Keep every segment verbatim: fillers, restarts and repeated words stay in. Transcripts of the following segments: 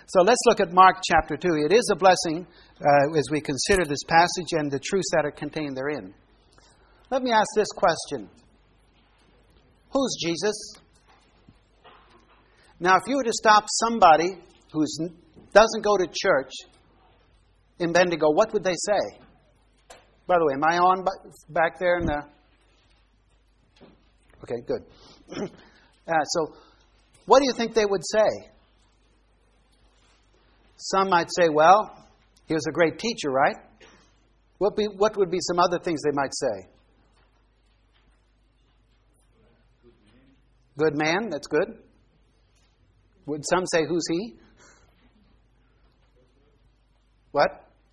So let's look at Mark chapter two. It is a blessing uh, as we consider this passage and the truths that are contained therein. Let me ask this question. Who's Jesus? Now, if you were to stop somebody who doesn't go to church in Bendigo, what would they say? By the way, am I on back there in the... Okay, good. uh, so, what do you think they would say? Some might say, well, he was a great teacher, right? What, be, what would be some other things they might say? Good man, that's good. Would some say, who's he? What?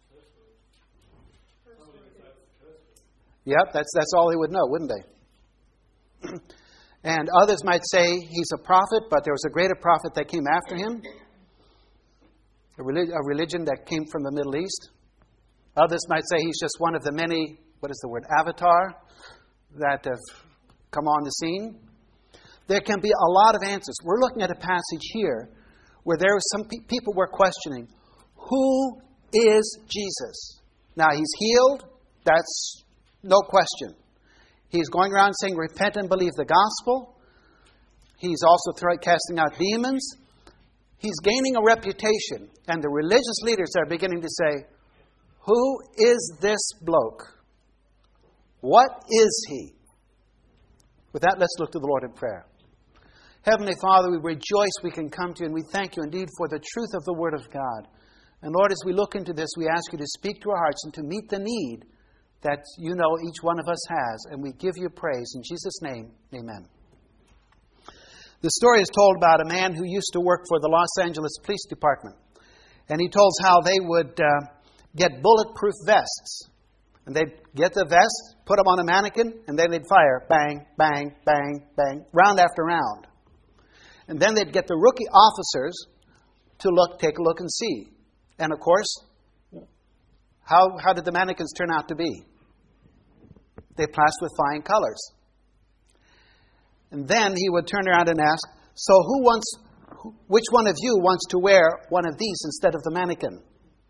Yep, that's that's all they would know, wouldn't they? And others might say he's a prophet, but there was a greater prophet that came after him. A, relig- a religion that came from the Middle East. Others might say he's just one of the many, what is the word, avatar, that have come on the scene. There can be a lot of answers. We're looking at a passage here where there are some pe- people were questioning, who is Jesus? Now, he's healed. That's no question. He's going around saying, repent and believe the gospel. He's also throw- casting out demons. He's gaining a reputation. And the religious leaders are beginning to say, who is this bloke? What is he? With that, let's look to the Lord in prayer. Heavenly Father, we rejoice we can come to you, and we thank you indeed for the truth of the Word of God. And Lord, as we look into this, we ask you to speak to our hearts and to meet the need that you know each one of us has. And we give you praise. In Jesus' name, amen. The story is told about a man who used to work for the Los Angeles Police Department. And he tells how they would uh, get bulletproof vests. And they'd get the vest, put them on a mannequin, and then they'd fire. Bang, bang, bang, bang, round after round. And then they'd get the rookie officers to look, take a look and see. And of course, how, how did the mannequins turn out to be? They passed with flying colors. And then he would turn around and ask, so who wants, which one of you wants to wear one of these instead of the mannequin?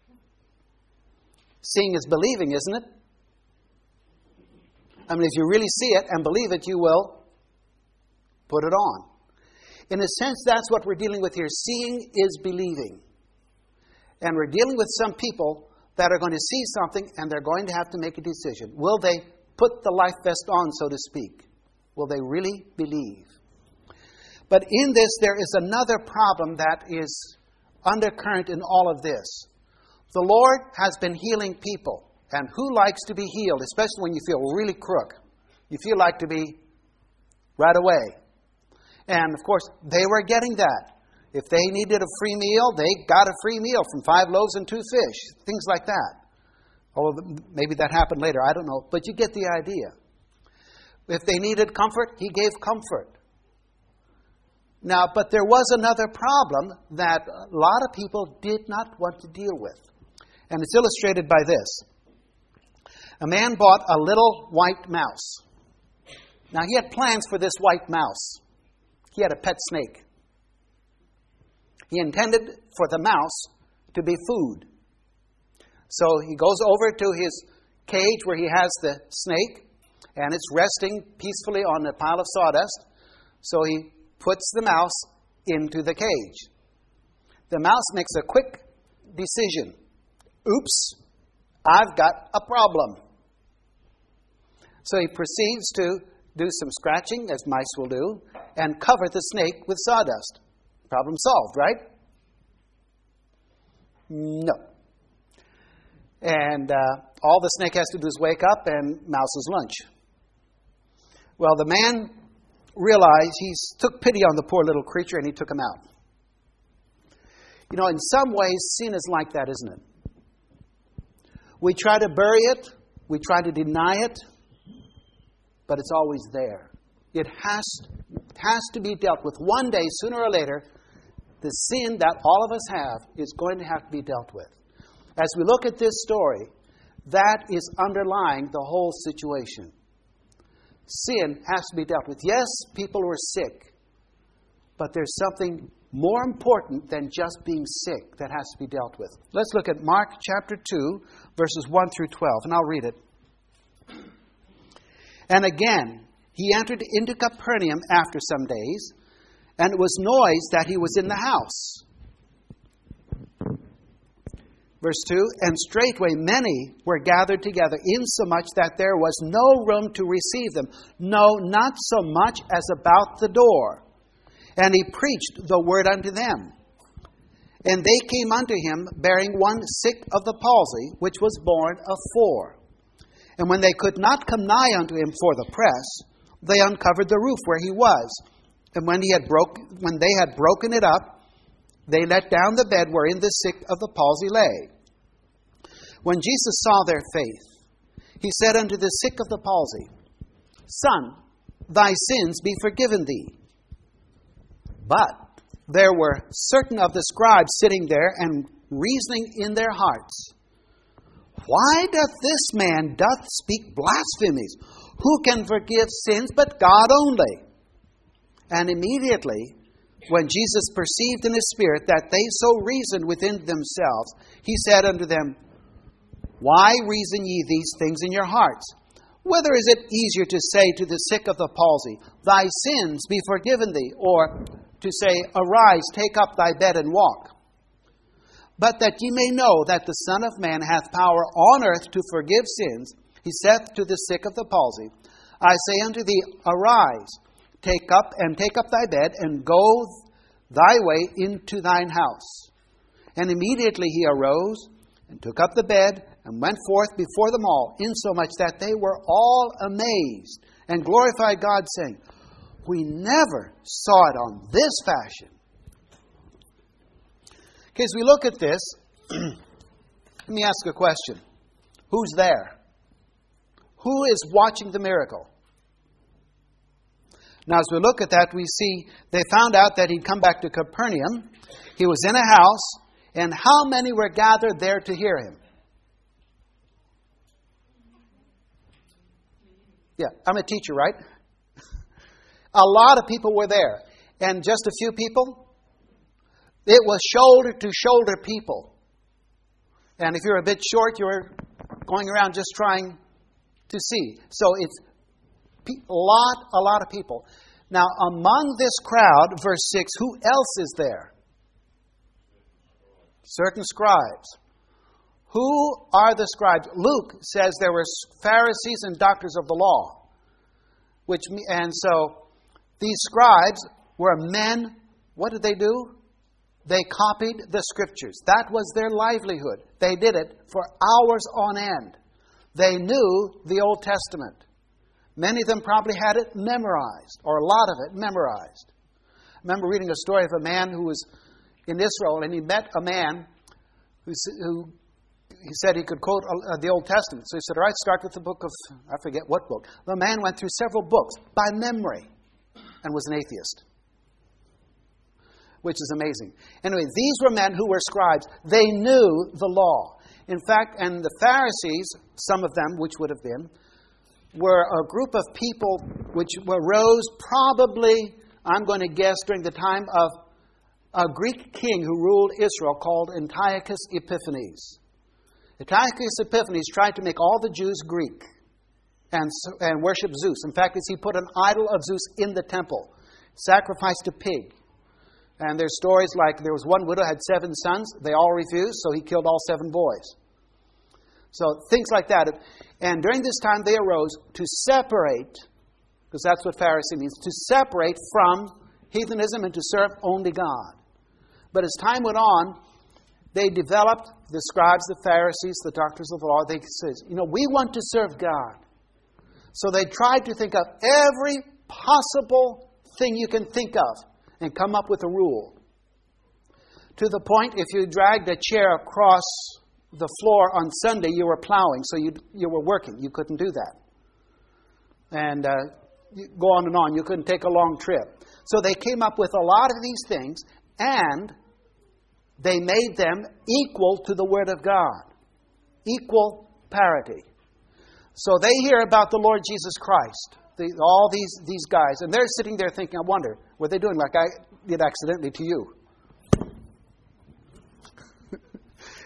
Seeing is believing, isn't it? I mean, if you really see it and believe it, you will put it on. In a sense, that's what we're dealing with here. Seeing is believing. And we're dealing with some people that are going to see something and they're going to have to make a decision. Will they put the life vest on, so to speak? Will they really believe? But in this, there is another problem that is undercurrent in all of this. The Lord has been healing people. And who likes to be healed, especially when you feel really crook? You feel like to be right away. And, of course, they were getting that. If they needed a free meal, they got a free meal from five loaves and two fish. Things like that. Although maybe that happened later, I don't know. But you get the idea. If they needed comfort, he gave comfort. Now, but there was another problem that a lot of people did not want to deal with. And it's illustrated by this. A man bought a little white mouse. Now, he had plans for this white mouse. He had a pet snake. He intended for the mouse to be food. So he goes over to his cage where he has the snake, and it's resting peacefully on a pile of sawdust. So he puts the mouse into the cage. The mouse makes a quick decision. Oops, I've got a problem. So he proceeds to do some scratching, as mice will do, and cover the snake with sawdust. Problem solved, right? No. And uh, all the snake has to do is wake up and mouse's lunch. Well, the man realized he took pity on the poor little creature and he took him out. You know, in some ways, sin is like that, isn't it? We try to bury it. We try to deny it. But it's always there. It has, has to be dealt with. One day, sooner or later, the sin that all of us have is going to have to be dealt with. As we look at this story, that is underlying the whole situation. Sin has to be dealt with. Yes, people were sick, but there's something more important than just being sick that has to be dealt with. Let's look at Mark chapter two, verses one through twelve, and I'll read it. And again, he entered into Capernaum after some days, and it was noised that he was in the house. Verse two, and straightway many were gathered together, insomuch that there was no room to receive them, no, not so much as about the door. And he preached the word unto them. And they came unto him, bearing one sick of the palsy, which was born of four. And when they could not come nigh unto him for the press, they uncovered the roof where he was. And when he had broke, when they had broken it up, they let down the bed wherein the sick of the palsy lay. When Jesus saw their faith, he said unto the sick of the palsy, Son, thy sins be forgiven thee. But there were certain of the scribes sitting there and reasoning in their hearts, Why doth this man doth speak blasphemies? Who can forgive sins but God only? And immediately, when Jesus perceived in his spirit that they so reasoned within themselves, he said unto them, Why reason ye these things in your hearts? Whether is it easier to say to the sick of the palsy, Thy sins be forgiven thee, or to say, Arise, take up thy bed and walk? But that ye may know that the Son of Man hath power on earth to forgive sins, he saith to the sick of the palsy, I say unto thee, Arise, take up and take up thy bed, and go thy way into thine house. And immediately he arose, and took up the bed, and went forth before them all, insomuch that they were all amazed, and glorified God, saying, We never saw it on this fashion. Okay, as we look at this, let me ask a question. Who's there? Who is watching the miracle? Now, as we look at that, we see they found out that he'd come back to Capernaum. He was in a house, and how many were gathered there to hear him? Yeah, I'm a teacher, right? A lot of people were there. And just a few people? It was shoulder to shoulder people. And if you're a bit short, you're going around just trying to see. So it's a lot, a lot of people. Now, among this crowd, verse six, who else is there? Certain scribes. Who are the scribes? Luke says there were Pharisees and doctors of the law. Which and so these scribes were men. What did they do? They copied the Scriptures. That was their livelihood. They did it for hours on end. They knew the Old Testament. Many of them probably had it memorized, or a lot of it memorized. I remember reading a story of a man who was in Israel, and he met a man who, who he said he could quote uh, the Old Testament. So he said, all right, start with the book of, I forget what book. The man went through several books by memory and was an atheist, which is amazing. Anyway, these were men who were scribes. They knew the law. In fact, and the Pharisees, some of them, which would have been, were a group of people which arose probably, I'm going to guess, during the time of a Greek king who ruled Israel called Antiochus Epiphanes. Antiochus Epiphanes tried to make all the Jews Greek and, and worship Zeus. In fact, he put an idol of Zeus in the temple, sacrificed a pig. And there's stories like there was one widow had seven sons. They all refused, so he killed all seven boys. So things like that. And during this time they arose to separate, because that's what Pharisee means, to separate from heathenism and to serve only God. But as time went on, they developed, the scribes, the Pharisees, the doctors of the law, they said, you know, we want to serve God. So they tried to think of every possible thing you can think of and come up with a rule. To the point, if you dragged a chair across the floor on Sunday, you were plowing, so you you were working. You couldn't do that. And uh, you go on and on. You couldn't take a long trip. So they came up with a lot of these things, and they made them equal to the Word of God. Equal parity. So they hear about the Lord Jesus Christ. The, all these, these guys, and they're sitting there thinking, I wonder, what are they doing like I did accidentally to you?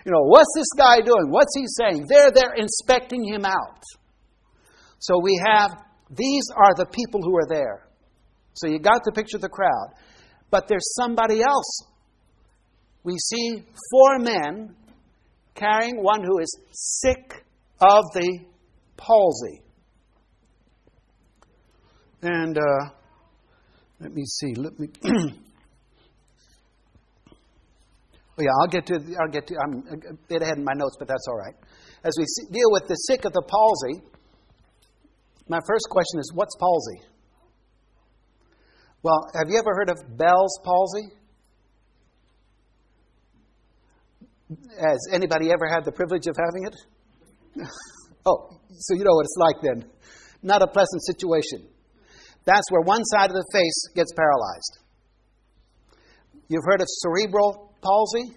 You know, what's this guy doing? What's he saying? They're there inspecting him out. So we have, these are the people who are there. So you got to picture the crowd. But there's somebody else. We see four men carrying one who is sick of the palsy. And uh, let me see. Let me. Oh yeah, I'll get to. I'll get to. I'm a bit ahead in my notes, but that's all right. As we see, deal with the sick of the palsy, my first question is, what's palsy? Well, have you ever heard of Bell's palsy? Has anybody ever had the privilege of having it? Oh, so you know what it's like then. Not a pleasant situation. That's where one side of the face gets paralyzed. You've heard of cerebral palsy?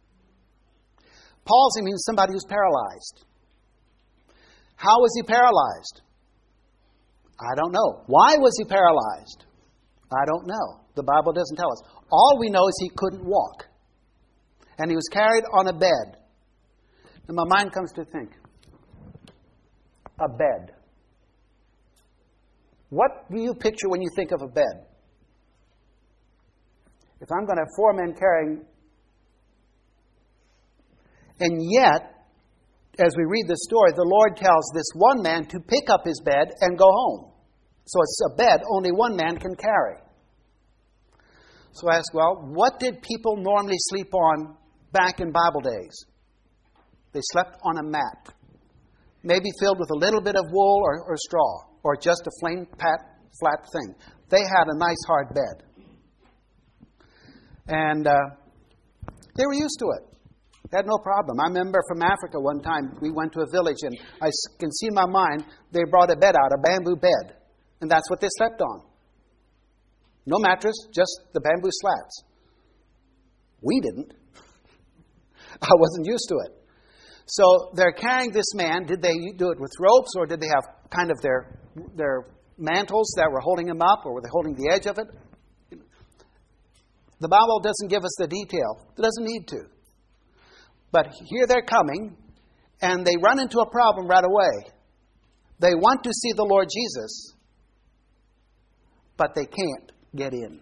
Palsy means somebody who's paralyzed. How was he paralyzed? I don't know. Why was he paralyzed? I don't know. The Bible doesn't tell us. All we know is he couldn't walk. And he was carried on a bed. And my mind comes to think, a bed. What do you picture when you think of a bed? If I'm going to have four men carrying... And yet, as we read the story, the Lord tells this one man to pick up his bed and go home. So it's a bed only one man can carry. So I ask, well, what did people normally sleep on back in Bible days? They slept on a mat, maybe filled with a little bit of wool or, or straw, or just a plain, pat, flat thing. They had a nice hard bed. And uh, they were used to it. They had no problem. I remember from Africa one time, we went to a village, and I can see in my mind, they brought a bed out, a bamboo bed. And that's what they slept on. No mattress, just the bamboo slats. We didn't. I wasn't used to it. So they're carrying this man. Did they do it with ropes, or did they have kind of their their mantles that were holding him up, or were they holding the edge of it? The Bible doesn't give us the detail. It doesn't need to. But here they're coming, and they run into a problem right away. They want to see the Lord Jesus, but they can't get in.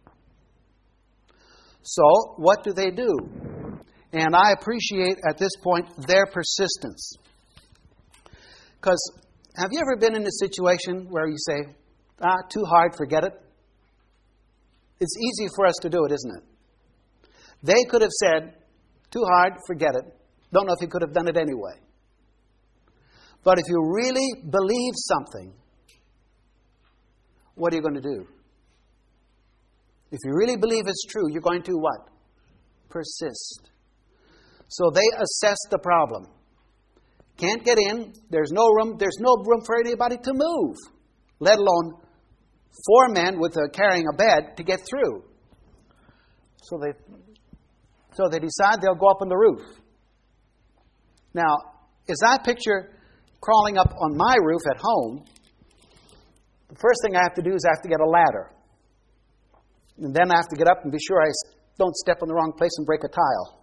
So what do they do? And I appreciate at this point their persistence. Because have you ever been in a situation where you say, ah, too hard, forget it? It's easy for us to do it, isn't it? They could have said, too hard, forget it. Don't know if he could have done it anyway. But if you really believe something, what are you going to do? If you really believe it's true, you're going to what? Persist. So they assess the problem. Can't get in. There's no room. There's no room for anybody to move, let alone four men with a, carrying a bed to get through. So they, so they decide they'll go up on the roof. Now, as I picture crawling up on my roof at home, the first thing I have to do is I have to get a ladder. And then I have to get up and be sure I don't step in the wrong place and break a tile.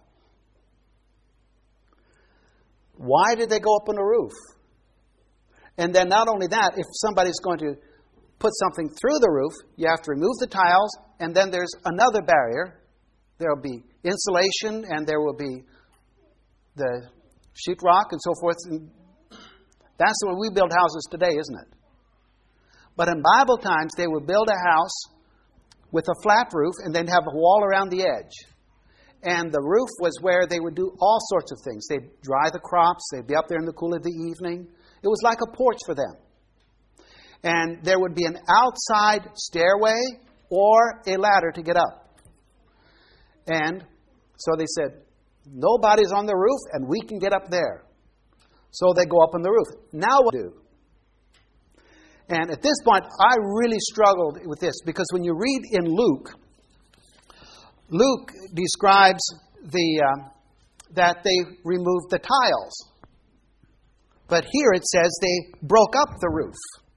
Why did they go up on the roof? And then not only that, if somebody's going to put something through the roof, you have to remove the tiles, and then there's another barrier. There will be insulation, and there will be the sheetrock and so forth. And that's the way we build houses today, isn't it? But in Bible times, they would build a house with a flat roof and then have a wall around the edge. And the roof was where they would do all sorts of things. They'd dry the crops. They'd be up there in the cool of the evening. It was like a porch for them. And there would be an outside stairway or a ladder to get up. And so they said, nobody's on the roof and we can get up there. So they go up on the roof. Now what do we do? And at this point, I really struggled with this because when you read in Luke, Luke describes the uh, that they removed the tiles. But here it says they broke up the roof.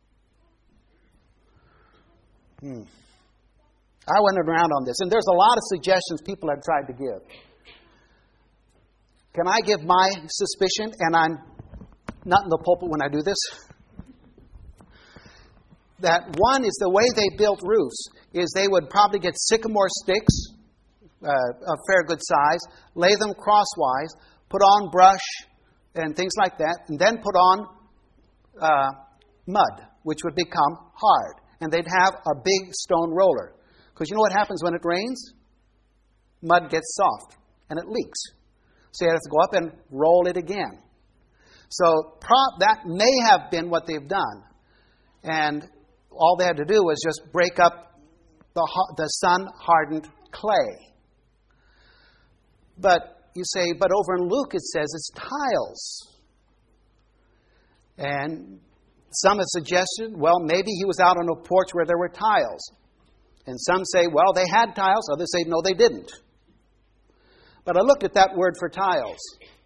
Hmm. I went around on this, and there's a lot of suggestions people have tried to give. Can I give my suspicion, and I'm not in the pulpit when I do this, that one is the way they built roofs is they would probably get sycamore sticks uh, of fair good size, lay them crosswise, put on brush and things like that, and then put on uh, mud, which would become hard. And they'd have a big stone roller. Because you know what happens when it rains? Mud gets soft and it leaks. So you have to go up and roll it again. So prop, that may have been what they've done. And all they had to do was just break up the, the sun-hardened clay. But you say, but over in Luke it says it's tiles. And some have suggested, well, maybe he was out on a porch where there were tiles. And some say, well, they had tiles. Others say, no, they didn't. But I looked at that word for tiles.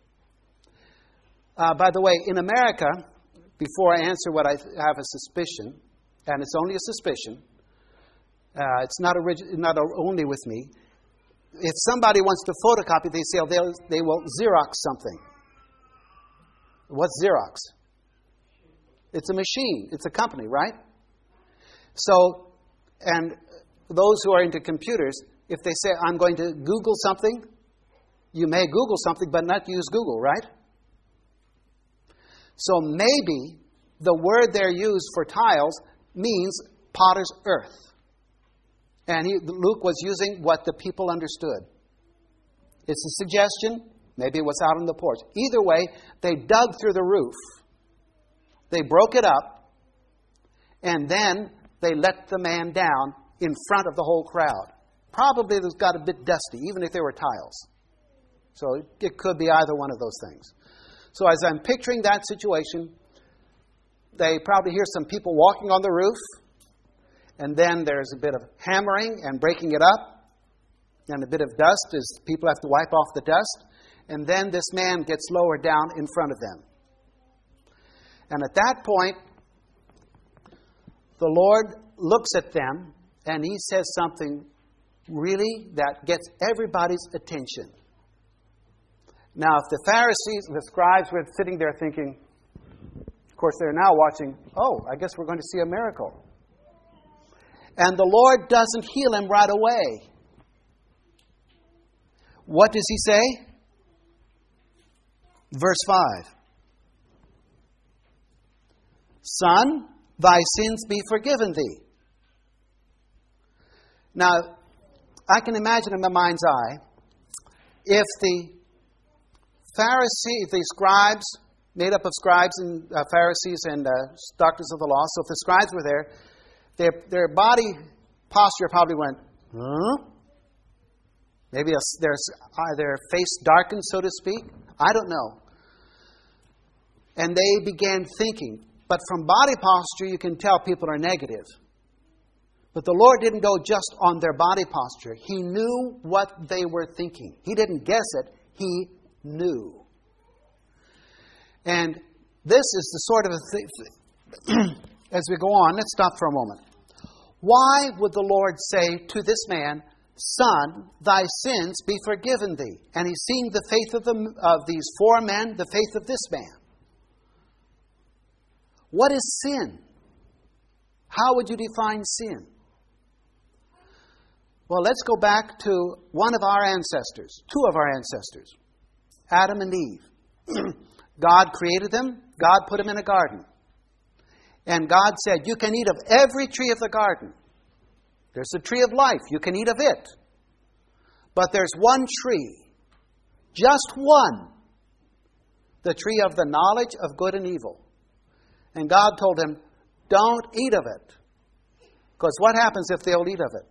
Uh, by the way, in America, before I answer what I have a suspicion, and it's only a suspicion, uh, it's not, orig- not only with me. If somebody wants to photocopy, they say oh, they will Xerox something. What's Xerox? It's a machine. It's a company, right? So, and those who are into computers, if they say, I'm going to Google something, you may Google something, but not use Google, right? So maybe the word there used for tiles means potter's earth. And he, Luke was using what the people understood. It's a suggestion. Maybe it was out on the porch. Either way, they dug through the roof. They broke it up. And then they let the man down in front of the whole crowd. Probably it got a bit dusty, even if they were tiles. So it could be either one of those things. So as I'm picturing that situation, they probably hear some people walking on the roof. And then there's a bit of hammering and breaking it up. And a bit of dust as people have to wipe off the dust. And then this man gets lowered down in front of them. And at that point, the Lord looks at them and He says something really that gets everybody's attention. Now, if the Pharisees, the scribes were sitting there thinking, of course they're now watching, oh, I guess we're going to see a miracle. And the Lord doesn't heal him right away. What does He say? Verse five. Son, thy sins be forgiven thee. Now, I can imagine in my mind's eye, if the Pharisees, the scribes, made up of scribes and uh, Pharisees and uh, doctors of the law, so if the scribes were there, their, their body posture probably went, huh? Maybe their, their face darkened, so to speak. I don't know. And they began thinking. But from body posture, you can tell people are negative. But the Lord didn't go just on their body posture. He knew what they were thinking. He didn't guess it. He knew. And this is the sort of a thing. As we go on, let's stop for a moment. Why would the Lord say to this man, Son, thy sins be forgiven thee? And He's seeing the faith of, the, of these four men, the faith of this man. What is sin? How would you define sin? Well, let's go back to one of our ancestors, two of our ancestors, Adam and Eve. God created them. God put them in a garden. And God said, you can eat of every tree of the garden. There's the tree of life. You can eat of it. But there's one tree, just one, the tree of the knowledge of good and evil. And God told them, don't eat of it. Because what happens if they'll eat of it?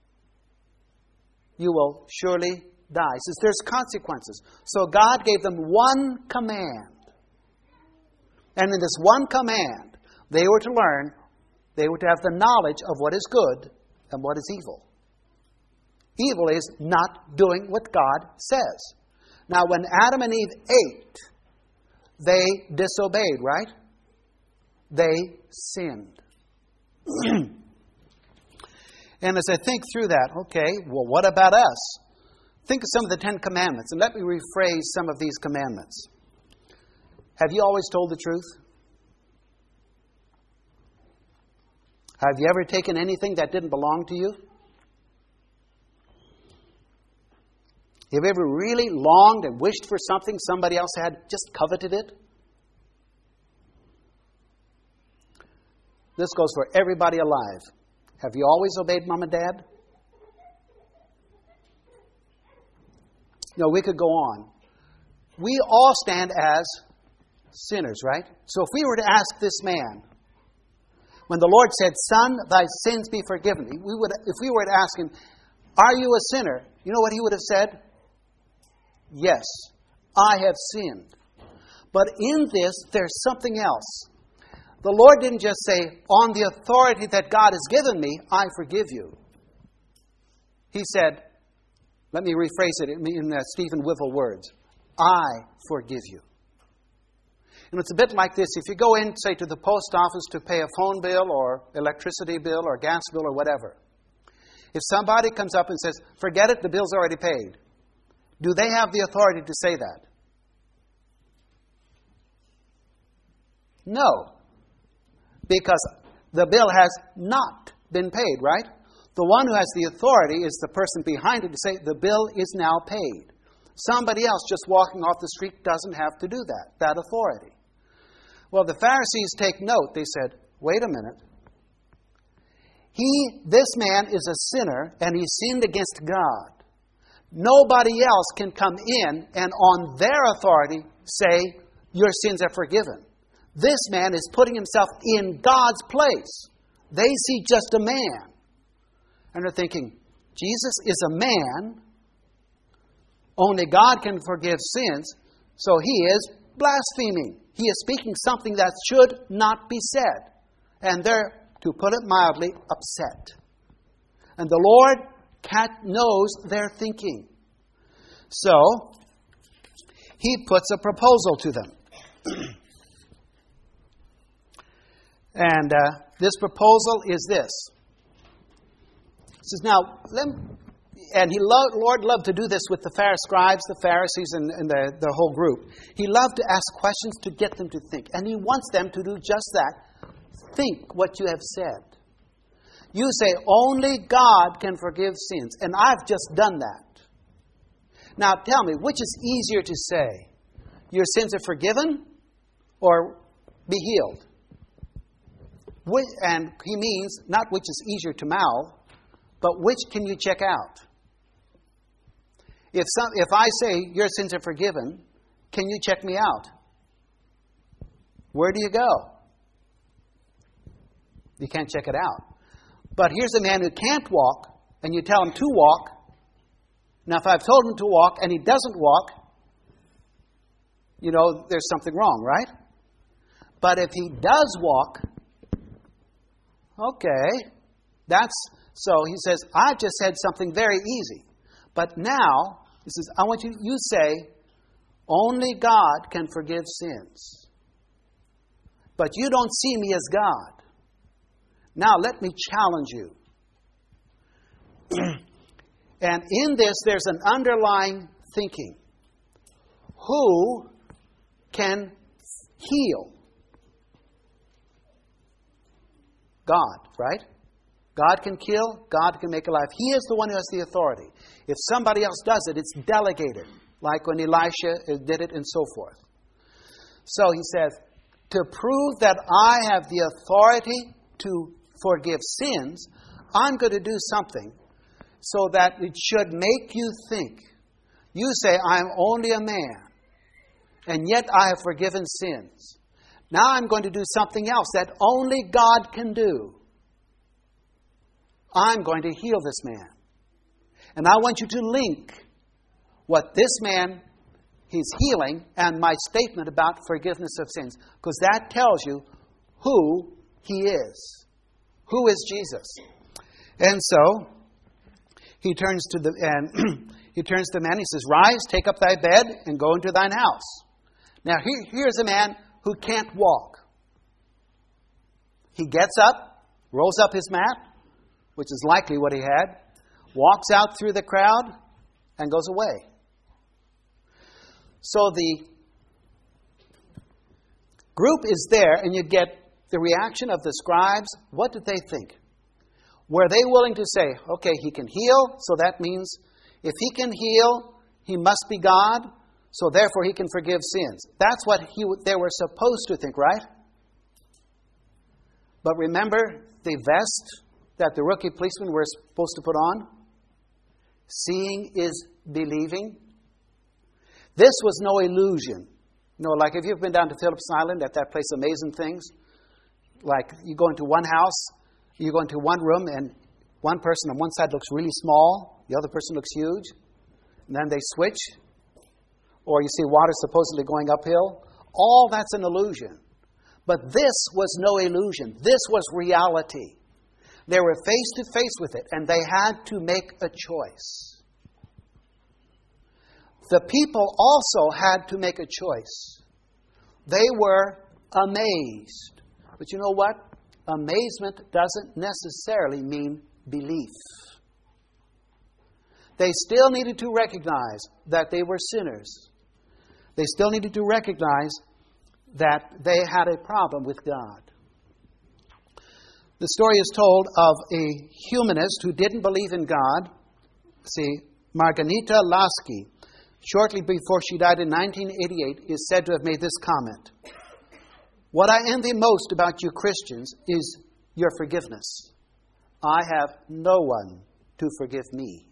You will surely die. He says there's consequences. So God gave them one command. And in this one command, they were to learn, they were to have the knowledge of what is good and what is evil. Evil is not doing what God says. Now, when Adam and Eve ate, they disobeyed, right? They sinned. And as I think through that, okay, well, what about us? think of some of the Ten Commandments, and let me rephrase some of these commandments. Have you always told the truth? Have you ever taken anything that didn't belong to you? Have you ever really longed and wished for something somebody else had, just coveted it? This goes for everybody alive. Have you always obeyed Mom and Dad? No, we could go on. We all stand as sinners, right? So if we were to ask this man, when the Lord said, "Son, thy sins be forgiven," we would, if we were to ask him, "Are you a sinner?" You know what he would have said? "Yes, I have sinned." But in this, there's something else. The Lord didn't just say, "On the authority that God has given me, I forgive you." He said, let me rephrase it in uh, Stephen Wiffle words, "I forgive you." And it's a bit like this. If you go in, say, to the post office to pay a phone bill or electricity bill or gas bill or whatever. If somebody comes up and says, "Forget it, the bill's already paid," do they have the authority to say that? No. Because the bill has not been paid, right? The one who has the authority is the person behind it to say, the bill is now paid. Somebody else just walking off the street doesn't have to do that, that authority. Well, the Pharisees take note. They said, wait a minute. He, this man is a sinner, and he sinned against God. Nobody else can come in and on their authority say, your sins are forgiven. This man is putting himself in God's place. They see just a man. And they're thinking, Jesus is a man. Only God can forgive sins. So he is blaspheming. He is speaking something that should not be said. And they're, to put it mildly, upset. And the Lord knows their thinking. So, he puts a proposal to them. And uh, this proposal is this. He says, now, let me, and he loved, Lord loved to do this with the Pharisees, scribes, the Pharisees, and, and the, the whole group. He loved to ask questions to get them to think. And he wants them to do just that. Think what you have said. You say, only God can forgive sins. And I've just done that. Now tell me, which is easier to say? Your sins are forgiven or be healed? Which, and he means not which is easier to mouth, but which can you check out? If some, if I say your sins are forgiven, can you check me out? Where do you go? You can't check it out. But here's a man who can't walk, and you tell him to walk. Now, if I've told him to walk and he doesn't walk, you know, there's something wrong, right? But if he does walk, okay, that's, so he says, I've just said something very easy. But now, he says, I want you, you say, only God can forgive sins. But you don't see me as God. Now, let me challenge you. And in this, there's an underlying thinking. Who can heal? God, right? God can kill. God can make alive. He is the one who has the authority. If somebody else does it, it's delegated, like when Elisha did it and so forth. So he says, to prove that I have the authority to forgive sins, I'm going to do something so that it should make you think. You say, I'm only a man, and yet I have forgiven sins. Now I'm going to do something else that only God can do. I'm going to heal this man. And I want you to link what this man, he's healing, and my statement about forgiveness of sins. Because that tells you who he is. Who is Jesus? And so, he turns to the and he turns to the man. He says, rise, take up thy bed, and go into thine house. Now, here, here's a man who can't walk. He gets up, rolls up his mat, which is likely what he had, walks out through the crowd, and goes away. So the group is there, and you get the reaction of the scribes. What did they think? Were they willing to say, okay, he can heal, so that means if he can heal, he must be God, so therefore he can forgive sins. That's what he, they were supposed to think, right? But remember the vest that the rookie policemen were supposed to put on? Seeing is believing. This was no illusion. You know, like if you've been down to Phillips Island, at that place, Amazing Things, like you go into one house, you go into one room, and one person on one side looks really small, the other person looks huge, and then they switch, or you see water supposedly going uphill. All that's an illusion. But this was no illusion. This was reality. They were face to face with it, and they had to make a choice. The people also had to make a choice. They were amazed. But you know what? Amazement doesn't necessarily mean belief. They still needed to recognize that they were sinners. They still needed to recognize that they had a problem with God. The story is told of a humanist who didn't believe in God. See, Margarita Lasky, shortly before she died in nineteen eighty-eight, is said to have made this comment. What I envy most about you Christians is your forgiveness. I have no one to forgive me.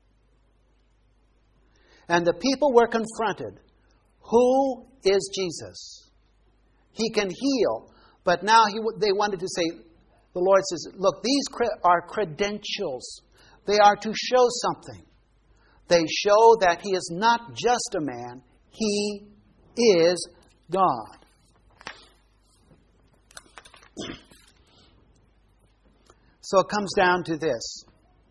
And the people were confronted. Who is Jesus? He can heal, but now he, they wanted to say, the Lord says, look, these are credentials. They are to show something. They show that He is not just a man, He is God. So it comes down to this.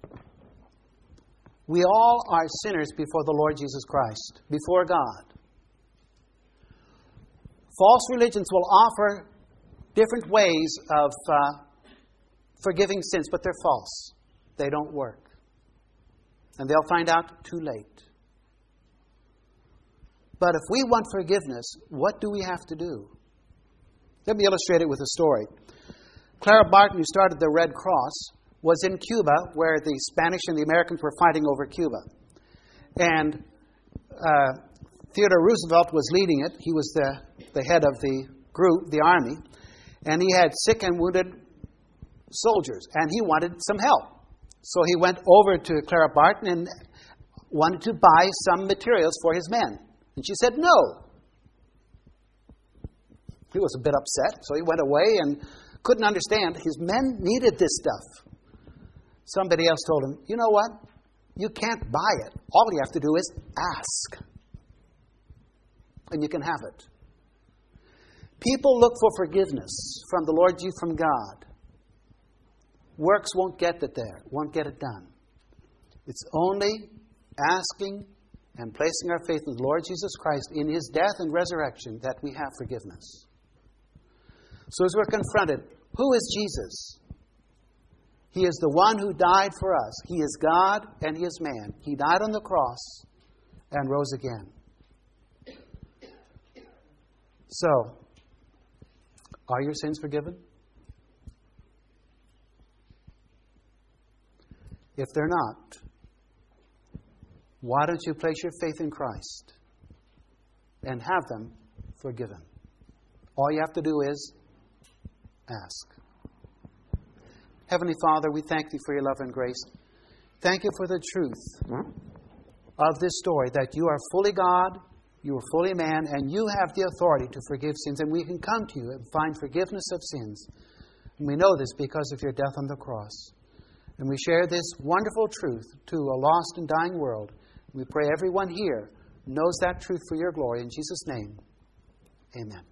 We all are sinners before the Lord Jesus Christ, before God. False religions will offer different ways of uh, forgiving sins, but they're false. They don't work. And they'll find out too late. But if we want forgiveness, what do we have to do? Let me illustrate it with a story. Clara Barton, who started the Red Cross, was in Cuba, where the Spanish and the Americans were fighting over Cuba. And uh, Theodore Roosevelt was leading it. He was the, the head of the group, the army. And he had sick and wounded soldiers, and he wanted some help. So he went over to Clara Barton and wanted to buy some materials for his men. And she said no. He was a bit upset, so he went away and couldn't understand. His men needed this stuff. Somebody else told him, you know what? You can't buy it. All you have to do is ask. And you can have it. People look for forgiveness from the Lord, you from God. Works won't get it there, won't get it done. It's only asking and placing our faith in the Lord Jesus Christ in His death and resurrection that we have forgiveness. So as we're confronted, who is Jesus? He is the one who died for us. He is God and He is man. He died on the cross and rose again. So, are your sins forgiven? If they're not, why don't you place your faith in Christ and have them forgiven? All you have to do is ask. Heavenly Father, we thank Thee for Your love and grace. Thank You for the truth of this story, that You are fully God, You are fully man, and You have the authority to forgive sins, and we can come to You and find forgiveness of sins. And we know this because of Your death on the cross. And we share this wonderful truth to a lost and dying world. We pray everyone here knows that truth for Your glory. In Jesus' name, amen.